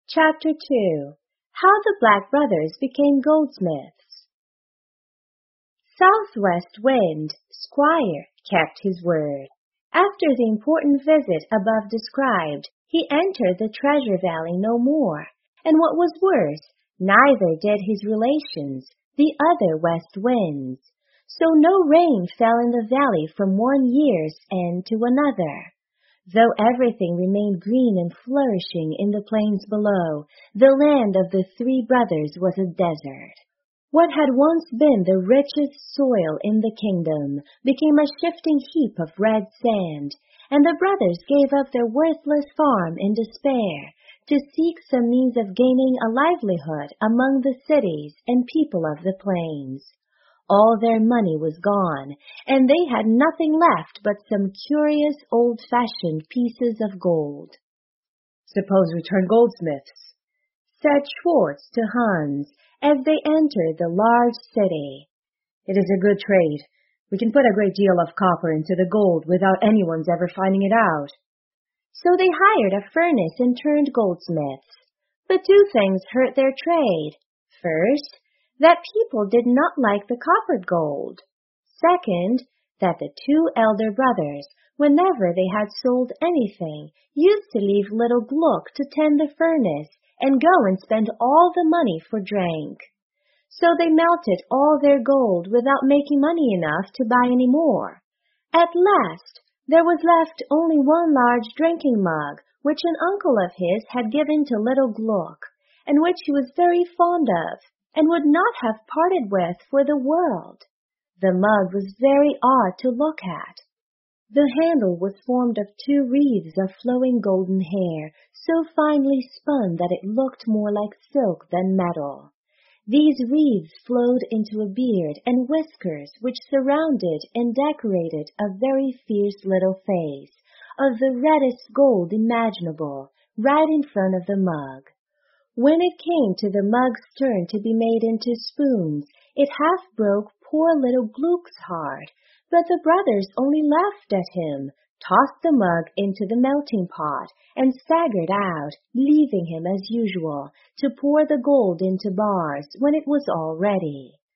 Chapter 2. How the Black Brothers Became Goldsmiths. Southwest Wind, Squire, kept his word. After the important visit above described, he entered the Treasure Valley no more, and what was worse, neither did his relations, the other west winds. So no rain fell in the valley from one year's end to another. Though everything remained green and flourishing in the plains below, the land of the three brothers was a desert. What had once been the richest soil in the kingdom became a shifting heap of red sand, and the brothers gave up their worthless farm in despair to seek some means of gaining a livelihood among the cities and people of the plains. All their money was gone, and they had nothing left but some curious old-fashioned pieces of gold. "Suppose we turn goldsmiths," said Schwartz to Hans as they entered the large city. "It is a good trade. We can put a great deal of copper into the gold without anyone's ever finding it out." So they hired a furnace and turned goldsmiths. But two things hurt their trade. First, that people did not like the coppered gold. Second, that the two elder brothers, whenever they had sold anything, used to leave little Gluck to tend the furnace and go and spend all the money for drink. So they melted all their gold without making money enough to buy any more. At last, there was left only one large drinking mug, which an uncle of his had given to little Gluck, and which he was very fond of, and would not have parted with for the world. The mug was very odd to look at. The handle was formed of two wreaths of flowing golden hair, so finely spun that it looked more like silk than metal. These wreaths flowed into a beard and whiskers which surrounded and decorated a very fierce little face, of the reddest gold imaginable, right in front of the mug. When it came to the mug's turn to be made into spoons, it half broke poor little Gluck's heart, but the brothers only laughed at him, tossed the mug into the melting pot, and staggered out, leaving him as usual to pour the gold into bars when it was all ready.